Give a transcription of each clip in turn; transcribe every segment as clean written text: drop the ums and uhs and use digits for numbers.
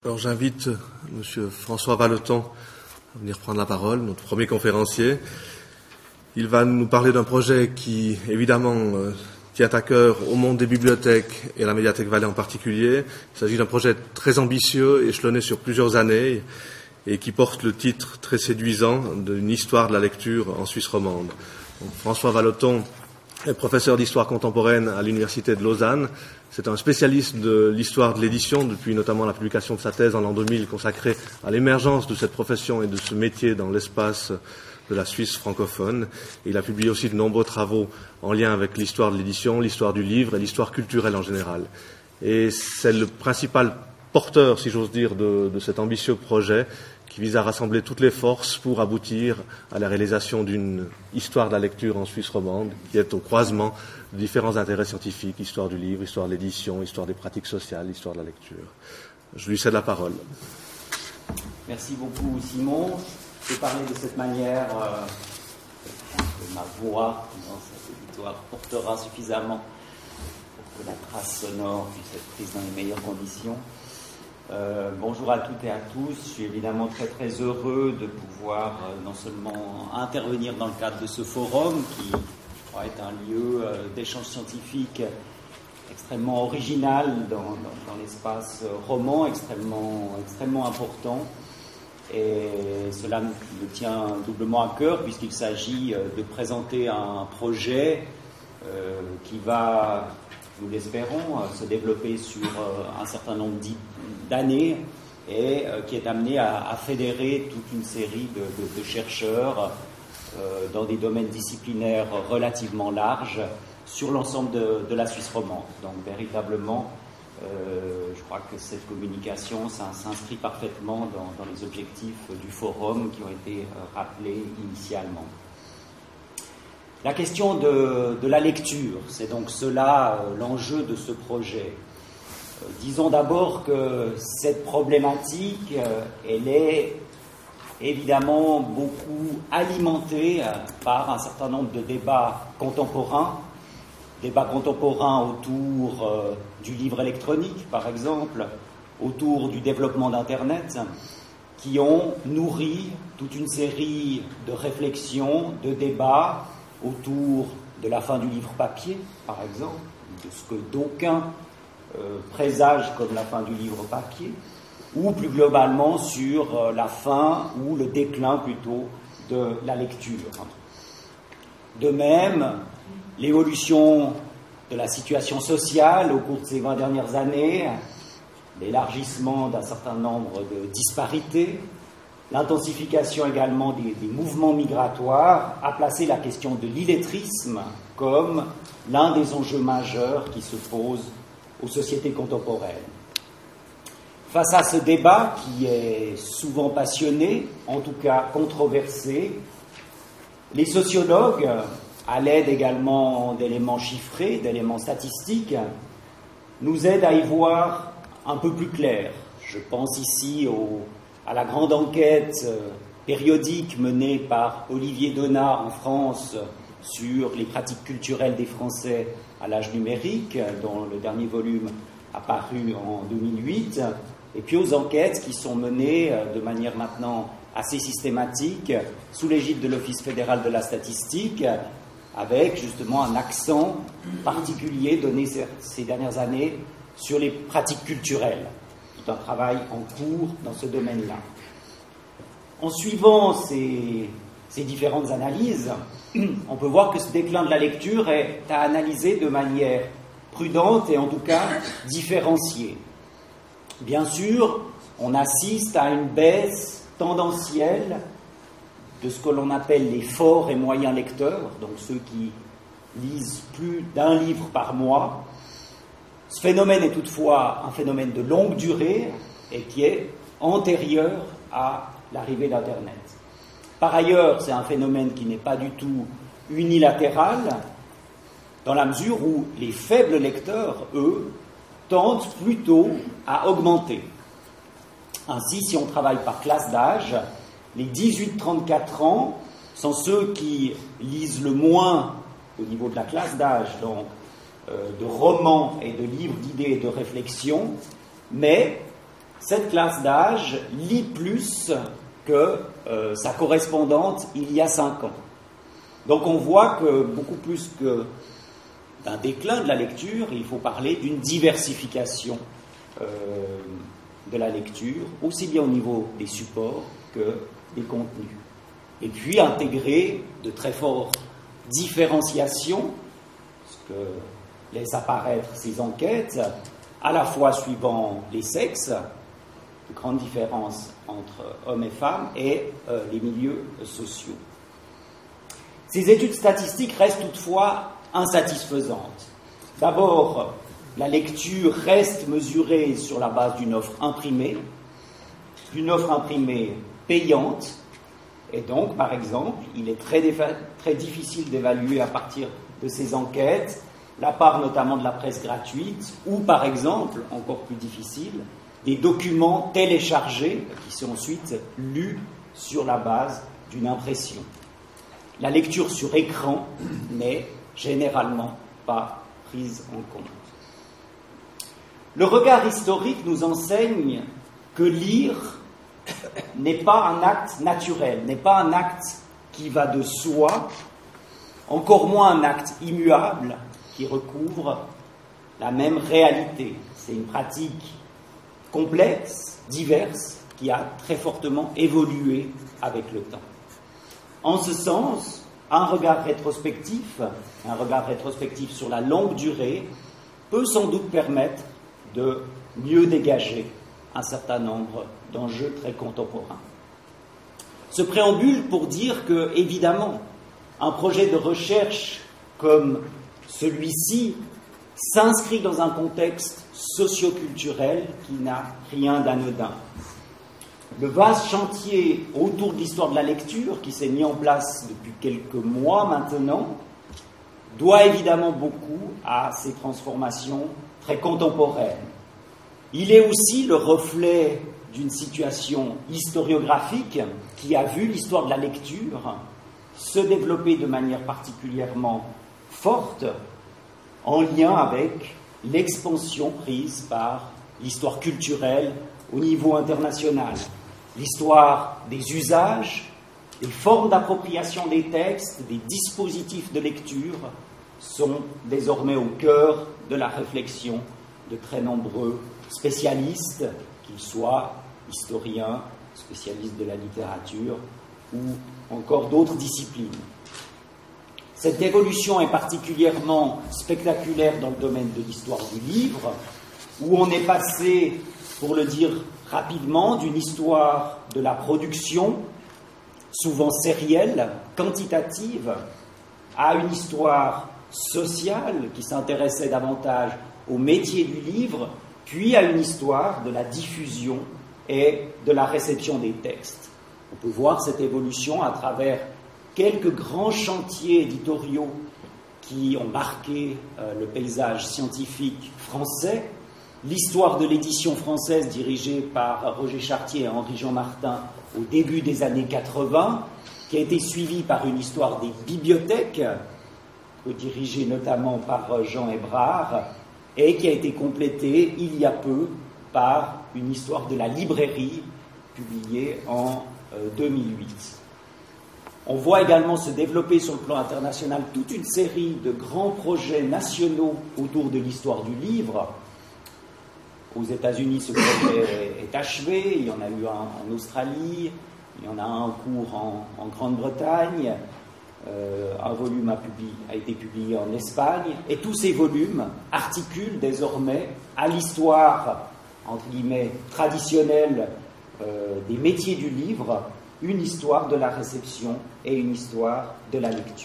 Alors j'invite M. François Valeton à venir prendre la parole, notre premier conférencier. Il va nous parler d'un projet qui, évidemment, tient à cœur au monde des bibliothèques et à la Médiathèque Valais en particulier. Il s'agit d'un projet très ambitieux, échelonné sur plusieurs années et qui porte le titre très séduisant d'une histoire de la lecture en Suisse romande. Donc, François Valeton est professeur d'histoire contemporaine à l'Université de Lausanne. C'est un spécialiste de l'histoire de l'édition, depuis notamment la publication de sa thèse en l'an 2000 consacrée à l'émergence de cette profession et de ce métier dans l'espace de la Suisse francophone. Et il a publié aussi de nombreux travaux en lien avec l'histoire de l'édition, l'histoire du livre et l'histoire culturelle en général. Et c'est le principal porteur, si j'ose dire, de cet ambitieux projet qui vise à rassembler toutes les forces pour aboutir à la réalisation d'une histoire de la lecture en Suisse romande qui est au croisement de différents intérêts scientifiques, histoire du livre, histoire de l'édition, histoire des pratiques sociales, histoire de la lecture. Je lui cède la parole. Merci beaucoup, Simon. Je vais parler de cette manière que ma voix dans cette auditoire portera suffisamment pour que la trace sonore puisse être prise dans les meilleures conditions. Bonjour à toutes et à tous. Je suis évidemment très heureux de pouvoir non seulement intervenir dans le cadre de ce forum qui, je crois, est un lieu d'échange scientifique extrêmement original dans l'espace roman, extrêmement important. Et cela nous tient doublement à cœur puisqu'il s'agit de présenter un projet qui va, nous l'espérons, se développer sur un certain nombre d'années et qui est amené à fédérer toute une série de chercheurs dans des domaines disciplinaires relativement larges sur l'ensemble de la Suisse romande. Donc véritablement, je crois que cette communication s'inscrit parfaitement dans les objectifs du forum qui ont été rappelés initialement. La question de la lecture, c'est donc cela l'enjeu de ce projet. Disons d'abord que cette problématique, elle est évidemment beaucoup alimentée par un certain nombre de débats contemporains autour du livre électronique, par exemple, autour du développement d'Internet, qui ont nourri toute une série de réflexions, de débats autour de la fin du livre papier, par exemple, de ce que d'aucuns présagent comme la fin du livre papier, ou plus globalement sur la fin ou le déclin plutôt de la lecture. De même, l'évolution de la situation sociale au cours de ces 20 dernières années, l'élargissement d'un certain nombre de disparités, l'intensification également des mouvements migratoires a placé la question de l'illettrisme comme l'un des enjeux majeurs qui se posent aux sociétés contemporaines. Face à ce débat qui est souvent passionné, en tout cas controversé, les sociologues, à l'aide également d'éléments chiffrés, d'éléments statistiques, nous aident à y voir un peu plus clair. Je pense ici à la grande enquête périodique menée par Olivier Donat en France sur les pratiques culturelles des Français à l'âge numérique, dont le dernier volume a paru en 2008, et puis aux enquêtes qui sont menées de manière maintenant assez systématique sous l'égide de l'Office fédéral de la statistique, avec justement un accent particulier donné ces dernières années sur les pratiques culturelles. Tout un travail en cours dans ce domaine-là. En suivant ces différentes analyses, on peut voir que ce déclin de la lecture est à analyser de manière prudente et en tout cas différenciée. Bien sûr, on assiste à une baisse tendancielle de ce que l'on appelle les forts et moyens lecteurs, donc ceux qui lisent plus d'un livre par mois. Ce phénomène est toutefois un phénomène de longue durée et qui est antérieur à l'arrivée d'Internet. Par ailleurs, c'est un phénomène qui n'est pas du tout unilatéral, dans la mesure où les faibles lecteurs, eux, tendent plutôt à augmenter. Ainsi, si on travaille par classe d'âge, les 18-34 ans sont ceux qui lisent le moins au niveau de la classe d'âge, donc de romans et de livres d'idées et de réflexions, mais cette classe d'âge lit plus que sa correspondante il y a 5 ans. Donc on voit que beaucoup plus que d'un déclin de la lecture, il faut parler d'une diversification de la lecture, aussi bien au niveau des supports que des contenus. Et puis intégrer de très fortes différenciations, ce que laissent apparaître ces enquêtes, à la fois suivant les sexes, de grandes différences entre hommes et femmes, et les milieux sociaux. Ces études statistiques restent toutefois insatisfaisantes. D'abord, la lecture reste mesurée sur la base d'une offre imprimée payante, et donc, par exemple, il est très difficile d'évaluer à partir de ces enquêtes la part notamment de la presse gratuite, ou par exemple, encore plus difficile, des documents téléchargés qui sont ensuite lus sur la base d'une impression. La lecture sur écran n'est généralement pas prise en compte. Le regard historique nous enseigne que lire n'est pas un acte naturel, n'est pas un acte qui va de soi, encore moins un acte immuable qui recouvre la même réalité. C'est une pratique complexe, diverse, qui a très fortement évolué avec le temps. En ce sens, un regard rétrospectif sur la longue durée, peut sans doute permettre de mieux dégager un certain nombre d'enjeux très contemporains. Ce préambule pour dire que, évidemment, un projet de recherche comme celui-ci s'inscrit dans un contexte socio-culturel qui n'a rien d'anodin. Le vaste chantier autour de l'histoire de la lecture, qui s'est mis en place depuis quelques mois maintenant, doit évidemment beaucoup à ces transformations très contemporaines. Il est aussi le reflet d'une situation historiographique qui a vu l'histoire de la lecture se développer de manière particulièrement forte en lien avec l'expansion prise par l'histoire culturelle au niveau international. L'histoire des usages, des formes d'appropriation des textes, des dispositifs de lecture sont désormais au cœur de la réflexion de très nombreux spécialistes, qu'ils soient historiens, spécialistes de la littérature ou encore d'autres disciplines. Cette évolution est particulièrement spectaculaire dans le domaine de l'histoire du livre, où on est passé, pour le dire rapidement, d'une histoire de la production, souvent sérielle, quantitative, à une histoire sociale qui s'intéressait davantage au métier du livre, puis à une histoire de la diffusion et de la réception des textes. On peut voir cette évolution à travers quelques grands chantiers éditoriaux qui ont marqué le paysage scientifique français. L'histoire de l'édition française dirigée par Roger Chartier et Henri-Jean Martin au début des années 80, qui a été suivie par une histoire des bibliothèques, dirigée notamment par Jean Hébrard, et qui a été complétée il y a peu par une histoire de la librairie publiée en 2008. On voit également se développer sur le plan international toute une série de grands projets nationaux autour de l'histoire du livre. Aux États-Unis, ce projet est achevé, il y en a eu un en Australie, il y en a un en cours en Grande-Bretagne, un volume a été publié en Espagne, et tous ces volumes articulent désormais à l'histoire, entre guillemets, traditionnelle des métiers du livre, une histoire de la réception et une histoire de la lecture.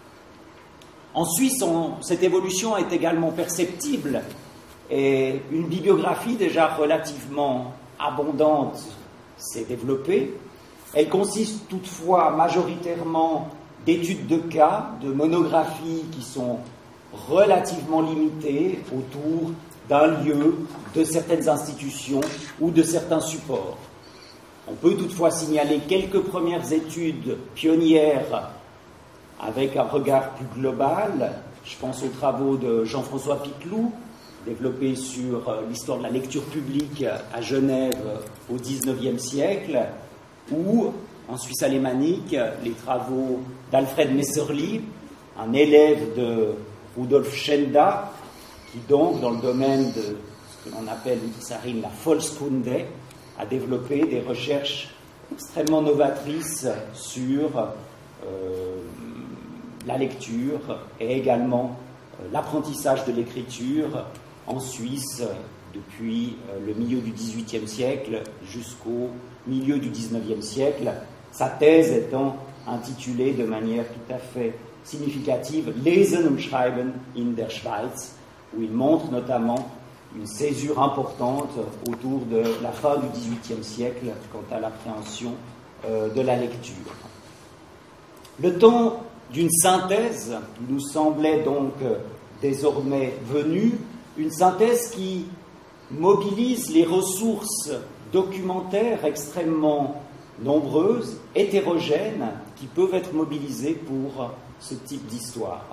En Suisse, cette évolution est également perceptible, et une bibliographie déjà relativement abondante s'est développée. Elle consiste toutefois majoritairement d'études de cas, de monographies qui sont relativement limitées autour d'un lieu, de certaines institutions ou de certains supports. On peut toutefois signaler quelques premières études pionnières avec un regard plus global. Je pense aux travaux de Jean-François Piclou développé sur l'histoire de la lecture publique à Genève au XIXe siècle, ou en Suisse alémanique, les travaux d'Alfred Messerli, un élève de Rudolf Schenda, qui donc, dans le domaine de ce que l'on appelle la Volkskunde, a développé des recherches extrêmement novatrices sur la lecture et également l'apprentissage de l'écriture en Suisse depuis le milieu du XVIIIe siècle jusqu'au milieu du XIXe siècle, sa thèse étant intitulée de manière tout à fait significative « Lesen und Schreiben in der Schweiz », où il montre notamment une césure importante autour de la fin du XVIIIe siècle quant à l'appréhension de la lecture. Le temps d'une synthèse nous semblait donc désormais venu, une synthèse qui mobilise les ressources documentaires extrêmement nombreuses, hétérogènes, qui peuvent être mobilisées pour ce type d'histoire.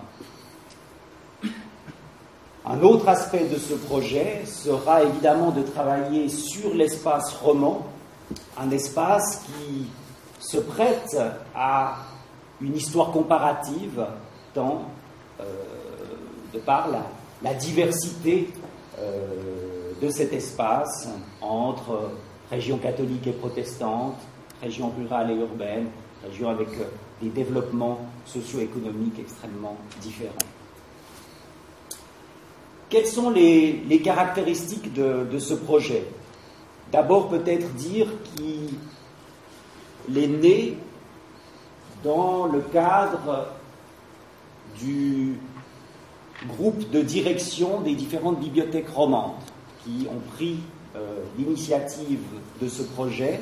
Un autre aspect de ce projet sera évidemment de travailler sur l'espace roman, un espace qui se prête à une histoire comparative, tant de par la diversité de cet espace entre régions catholiques et protestantes, régions rurales et urbaines, régions avec des développements socio-économiques extrêmement différents. Quelles sont les caractéristiques de ce projet? D'abord, peut-être dire qu'il est né dans le cadre du groupe de direction des différentes bibliothèques romandes qui ont pris l'initiative de ce projet.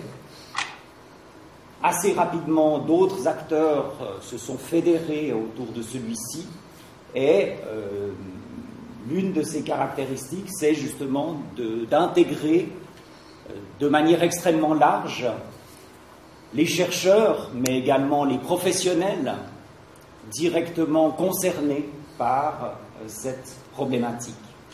Assez rapidement, d'autres acteurs se sont fédérés autour de celui-ci et l'une de ces caractéristiques, c'est justement d'intégrer de manière extrêmement large les chercheurs, mais également les professionnels directement concernés par cette problématique.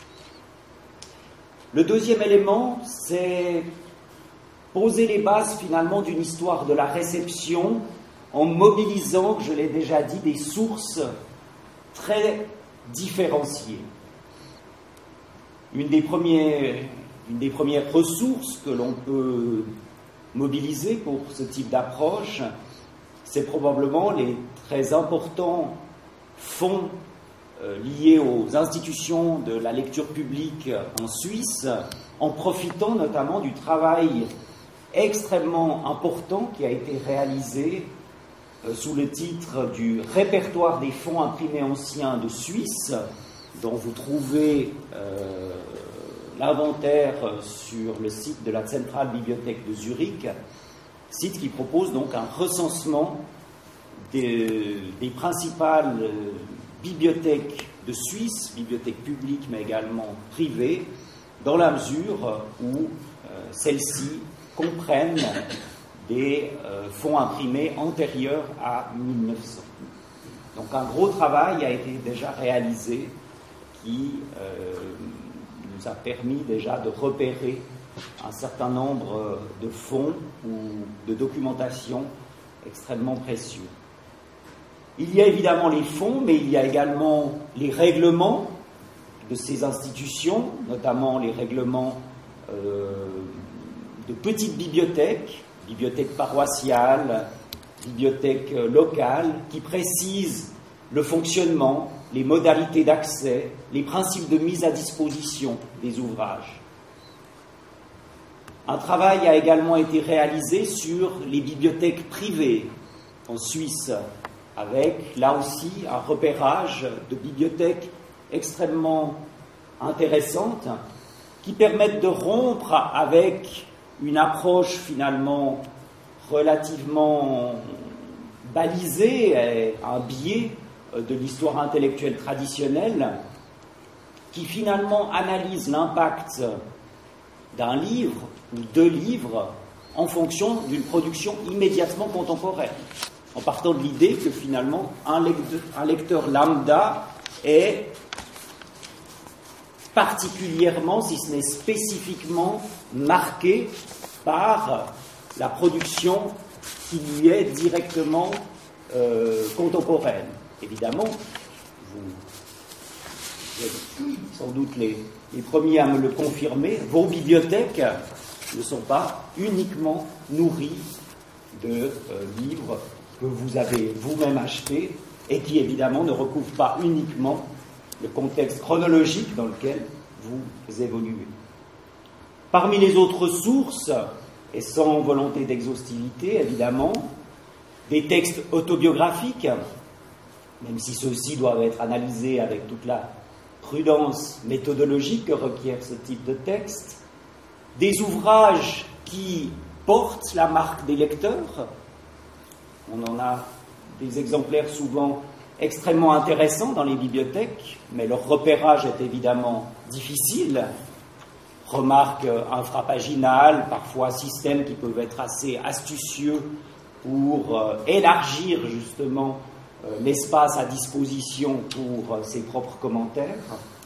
Le deuxième élément, c'est poser les bases finalement d'une histoire de la réception en mobilisant, je l'ai déjà dit, des sources très différenciées. Une des premières ressources que l'on peut mobiliser pour ce type d'approche, c'est probablement les très importants fonds liés aux institutions de la lecture publique en Suisse, en profitant notamment du travail extrêmement important qui a été réalisé sous le titre du répertoire des fonds imprimés anciens de Suisse, dont vous trouvez l'inventaire sur le site de la Centrale Bibliothèque de Zurich, site qui propose donc un recensement des principales bibliothèques de Suisse, bibliothèques publiques mais également privées, dans la mesure où celles-ci comprennent des fonds imprimés antérieurs à 1900. Donc un gros travail a été déjà réalisé qui nous a permis déjà de repérer un certain nombre de fonds ou de documentation extrêmement précieux. Il y a évidemment les fonds, mais il y a également les règlements de ces institutions, notamment les règlements de petites bibliothèques, bibliothèques paroissiales, bibliothèques locales, qui précisent le fonctionnement, les modalités d'accès, les principes de mise à disposition des ouvrages. Un travail a également été réalisé sur les bibliothèques privées en Suisse, avec là aussi un repérage de bibliothèques extrêmement intéressantes qui permettent de rompre avec une approche finalement relativement balisée et un biais de l'histoire intellectuelle traditionnelle qui finalement analyse l'impact d'un livre ou deux livres en fonction d'une production immédiatement contemporaine, en partant de l'idée que finalement un lecteur lambda est particulièrement, si ce n'est spécifiquement, marqué par la production qui lui est directement contemporaine. Évidemment, vous êtes sans doute les premiers à me le confirmer, vos bibliothèques ne sont pas uniquement nourries de livres que vous avez vous-même achetés et qui évidemment ne recouvrent pas uniquement le contexte chronologique dans lequel vous évoluez. Parmi les autres sources, et sans volonté d'exhaustivité évidemment, des textes autobiographiques, même si ceux-ci doivent être analysés avec toute la prudence méthodologique que requiert ce type de texte, des ouvrages qui portent la marque des lecteurs. On en a des exemplaires souvent extrêmement intéressants dans les bibliothèques, mais leur repérage est évidemment difficile. Remarques infrapaginales, parfois systèmes qui peuvent être assez astucieux pour élargir justement l'espace à disposition pour ses propres commentaires.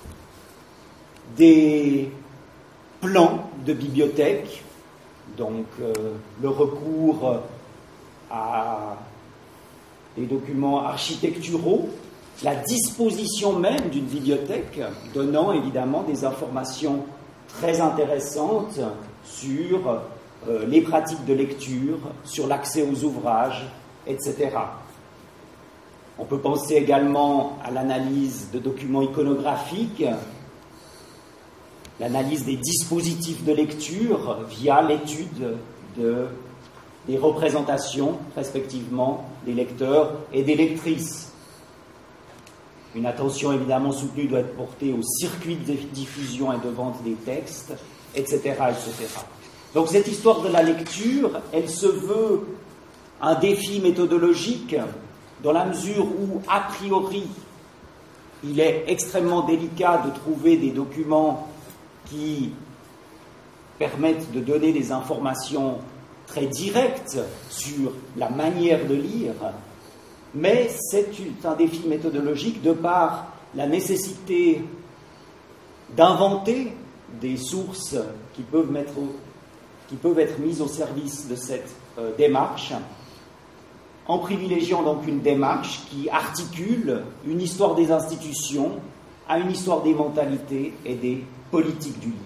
Des plans de bibliothèque, donc le recours à des documents architecturaux, la disposition même d'une bibliothèque, donnant évidemment des informations très intéressantes sur les pratiques de lecture, sur l'accès aux ouvrages, etc. On peut penser également à l'analyse de documents iconographiques, l'analyse des dispositifs de lecture via l'étude des représentations, respectivement, des lecteurs et des lectrices. Une attention évidemment soutenue doit être portée au circuit de diffusion et de vente des textes, etc., etc. Donc cette histoire de la lecture, elle se veut un défi méthodologique dans la mesure où, a priori, il est extrêmement délicat de trouver des documents qui permettent de donner des informations très directes sur la manière de lire, mais c'est un défi méthodologique de par la nécessité d'inventer des sources qui peuvent être mises au service de cette démarche, en privilégiant donc une démarche qui articule une histoire des institutions à une histoire des mentalités et des politiques du livre.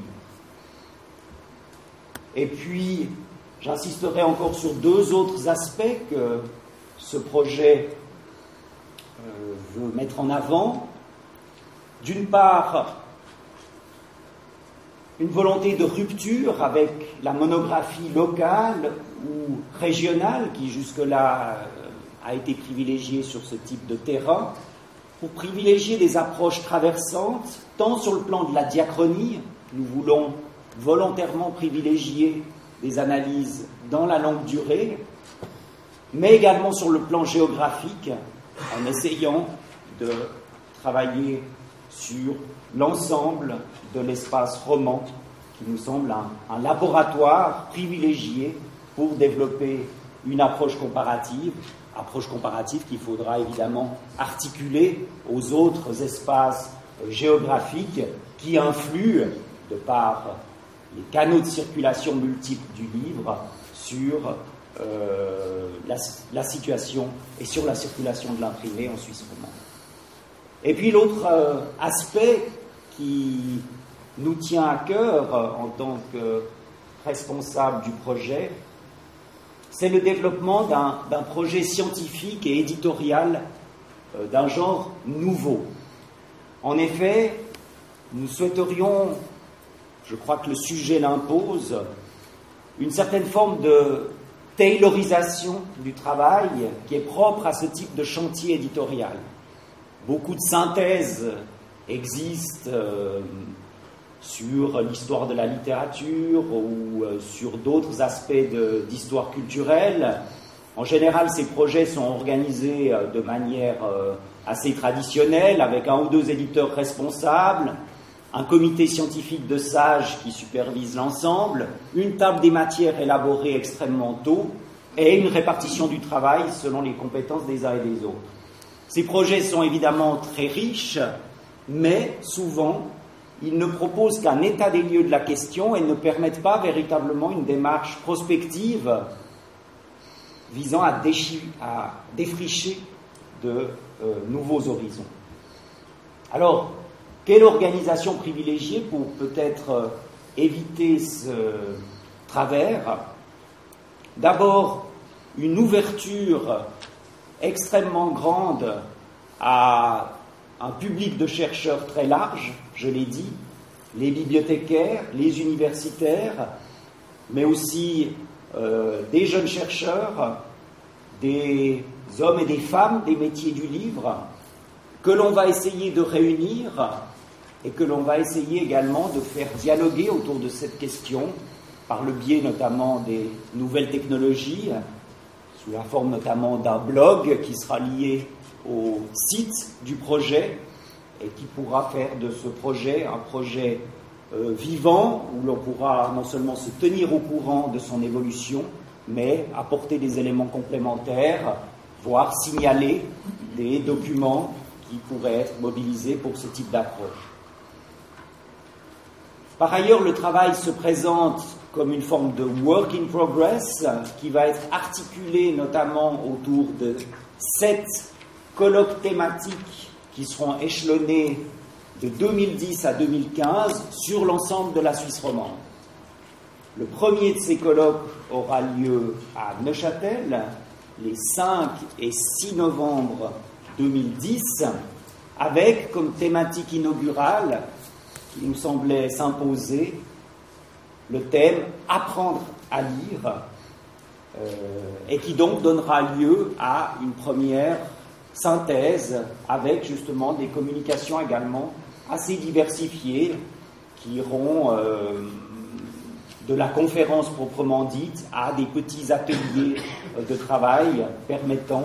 Et puis, j'insisterai encore sur deux autres aspects que ce projet veut mettre en avant. D'une part, une volonté de rupture avec la monographie locale ou régionale qui jusque-là a été privilégiée sur ce type de terrain, pour privilégier des approches traversantes, tant sur le plan de la diachronie, nous voulons volontairement privilégier des analyses dans la longue durée, mais également sur le plan géographique, en essayant de travailler sur l'ensemble de l'espace roman, qui nous semble un laboratoire privilégié pour développer une approche comparative qu'il faudra évidemment articuler aux autres espaces géographiques qui influent, de par les canaux de circulation multiples du livre, sur la situation et sur la circulation de l'imprimé en Suisse romande. Et puis l'autre aspect qui nous tient à cœur en tant que responsable du projet, c'est le développement d'un projet scientifique et éditorial d'un genre nouveau. En effet, nous souhaiterions, je crois que le sujet l'impose, une certaine forme de taylorisation du travail qui est propre à ce type de chantier éditorial. Beaucoup de synthèses existent sur l'histoire de la littérature ou sur d'autres aspects d'histoire culturelle. En général, ces projets sont organisés de manière assez traditionnelle, avec un ou deux éditeurs responsables, un comité scientifique de sages qui supervise l'ensemble, une table des matières élaborée extrêmement tôt et une répartition du travail selon les compétences des uns et des autres. Ces projets sont évidemment très riches, mais souvent ils ne proposent qu'un état des lieux de la question et ne permettent pas véritablement une démarche prospective visant à défricher de nouveaux horizons. Alors, quelle organisation privilégiée pour peut-être éviter ce travers? D'abord, une ouverture extrêmement grande à un public de chercheurs très large, je l'ai dit, les bibliothécaires, les universitaires, mais aussi des jeunes chercheurs, des hommes et des femmes des métiers du livre, que l'on va essayer de réunir et que l'on va essayer également de faire dialoguer autour de cette question par le biais notamment des nouvelles technologies, sous la forme notamment d'un blog qui sera lié au site du projet et qui pourra faire de ce projet un projet vivant, où l'on pourra non seulement se tenir au courant de son évolution, mais apporter des éléments complémentaires, voire signaler des documents qui pourraient être mobilisés pour ce type d'approche. Par ailleurs, le travail se présente comme une forme de work in progress qui va être articulé notamment autour de 7 colloques thématiques qui seront échelonnés de 2010 à 2015 sur l'ensemble de la Suisse romande. Le premier de ces colloques aura lieu à Neuchâtel les 5 et 6 novembre 2010 avec comme thématique inaugurale qui nous semblait s'imposer le thème « Apprendre à lire » et qui donc donnera lieu à une première synthèse avec justement des communications également assez diversifiées qui iront de la conférence proprement dite à des petits ateliers de travail permettant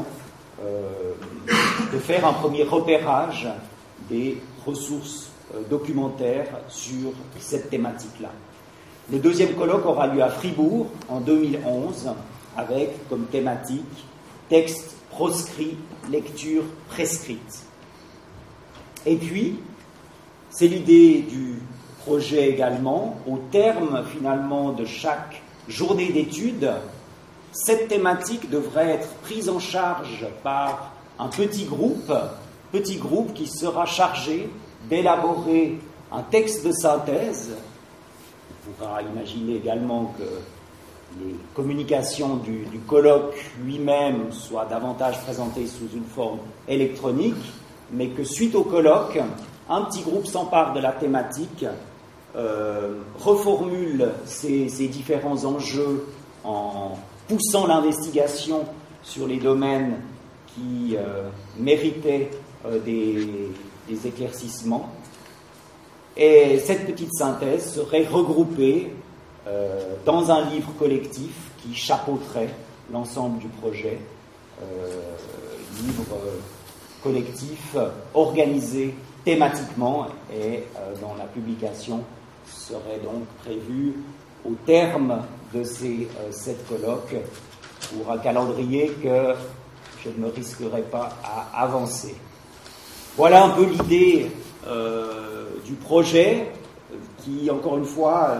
de faire un premier repérage des ressources documentaires sur cette thématique-là. Le deuxième colloque aura lieu à Fribourg en 2011 avec comme thématique texte proscrit, lecture prescrite. Et puis, c'est l'idée du projet également, au terme finalement de chaque journée d'études, cette thématique devrait être prise en charge par un petit groupe qui sera chargé d'élaborer un texte de synthèse. On pourra imaginer également que les communications du colloque lui-même soient davantage présentées sous une forme électronique, mais que suite au colloque, un petit groupe s'empare de la thématique, reformule ces différents enjeux en poussant l'investigation sur les domaines qui méritaient des éclaircissements. Et cette petite synthèse serait regroupée dans un livre collectif qui chapeauterait l'ensemble du projet, livre collectif organisé thématiquement et dont la publication serait donc prévue au terme de ces 7 colloques pour un calendrier que je ne me risquerai pas à avancer. Voilà un peu l'idée du projet qui, encore une fois,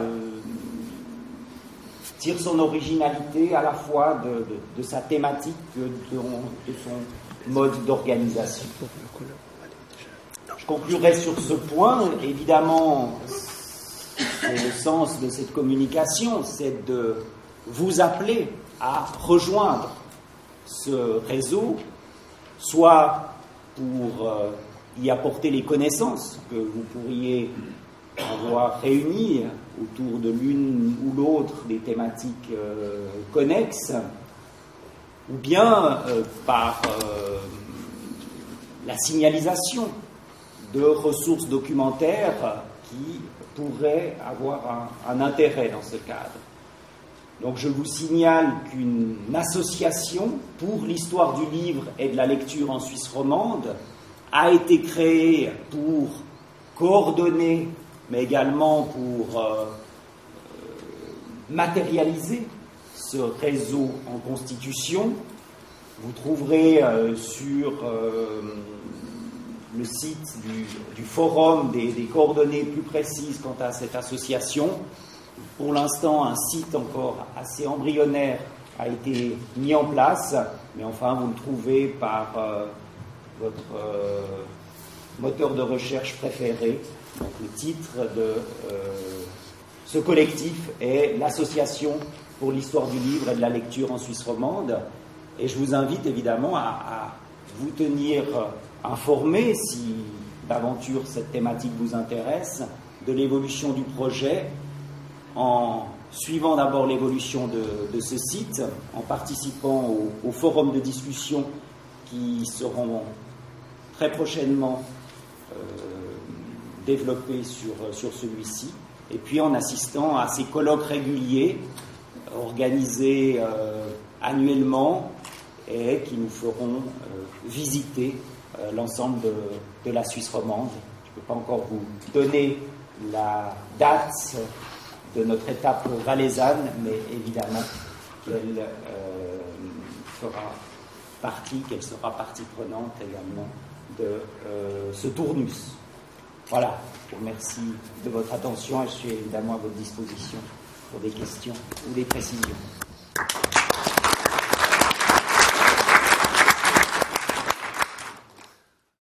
tire son originalité à la fois de sa thématique que de son mode d'organisation. Je conclurai sur ce point. Évidemment, c'est le sens de cette communication, c'est de vous appeler à rejoindre ce réseau, soit pour y apporter les connaissances que vous pourriez avoir réunies autour de l'une ou l'autre des thématiques connexes, ou bien par la signalisation de ressources documentaires qui pourraient avoir un intérêt dans ce cadre. Donc je vous signale qu'une association pour l'histoire du livre et de la lecture en Suisse romande a été créée pour coordonner, mais également pour matérialiser ce réseau en constitution. Vous trouverez sur le site du forum, des coordonnées plus précises quant à cette association. Pour l'instant, un site encore assez embryonnaire a été mis en place, mais enfin, vous le trouvez par votre moteur de recherche préféré. Donc, le titre de ce collectif est l'Association pour l'histoire du livre et de la lecture en Suisse romande. Et je vous invite évidemment à vous tenir informé, si d'aventure cette thématique vous intéresse, de l'évolution du projet, en suivant d'abord l'évolution de ce site, en participant au forum de discussion qui seront très prochainement développés sur celui-ci, et puis en assistant à ces colloques réguliers organisés annuellement et qui nous feront visiter l'ensemble de la Suisse romande. Je ne peux pas encore vous donner la date de notre étape valaisanne, mais évidemment qu'elle sera partie prenante également de ce tournus. Voilà, je vous remercie de votre attention et je suis évidemment à votre disposition pour des questions ou des précisions.